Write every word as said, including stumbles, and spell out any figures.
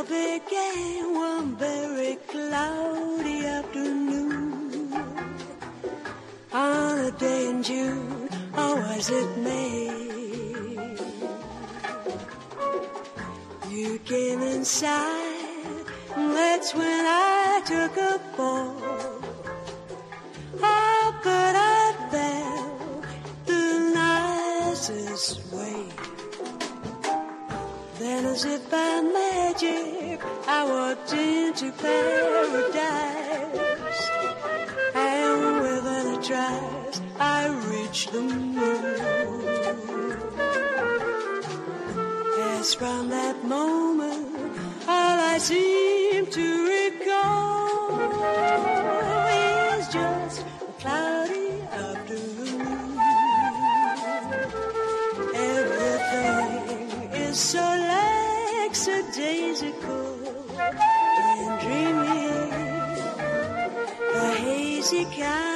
began one very cloudy afternoon on a day in June, or was it May? You came inside, that's when I took a fall. Oh, but I felt the nicest way. Then as if by magic, I walked into paradise. And within a trice, I reached the moon. As from that moment, all I seem to recall is just a cloudy afternoon. Everything is so lackadaisical and dreamy, a hazy kind